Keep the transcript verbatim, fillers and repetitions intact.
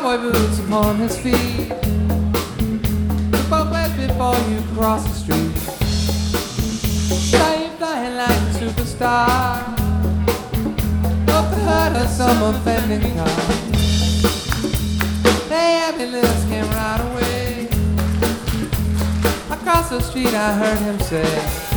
cowboy boots upon his feet. Look both ways before you cross the street. Saw you flying like a superstar off the hood of some offending car. The ambulance came right away. Across the street I heard him say,